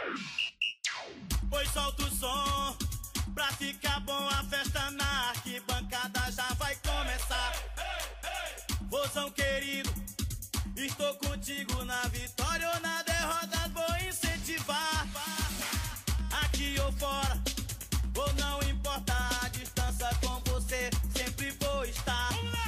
Pois solta o som, pra ficar bom a festa na arquibancada já vai começar. Vozão querido, estou contigo na vitória ou na derrota, vou incentivar. Aqui ou fora, ou não importa a distância, com você sempre vou estar.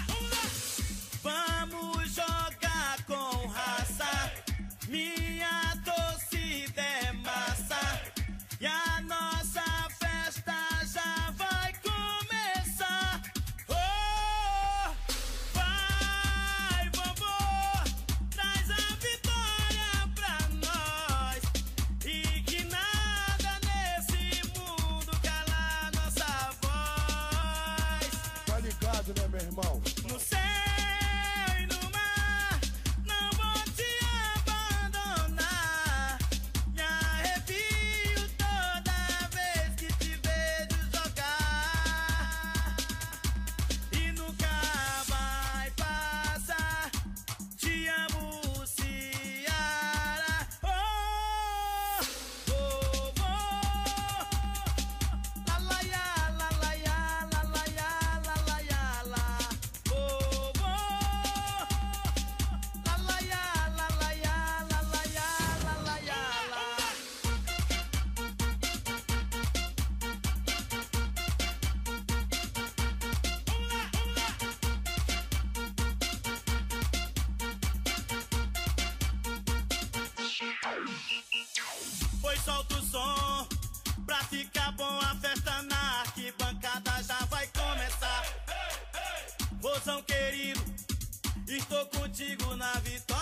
Vamos jogar com raça, minha torcida é massa, e a nossa festa já vai começar. Oh, vai, vovô, traz a vitória pra nós, e que nada nesse mundo cala nossa voz. Tá ligado, né, meu irmão? No céu e no mar, não vou te abandonar. Me arrepio toda vez que te vejo jogar, e nunca vai passar. Te amo, Ciara. Oh, vovô. La la ya, la la ya, la la ya, la la ya, la. Vovô. La la ya, la la ya, la la ya, la la ya, la. Pois solta o som, pra ficar bom a festa na arquibancada já vai começar. Vozão querido, estou contigo na vitória.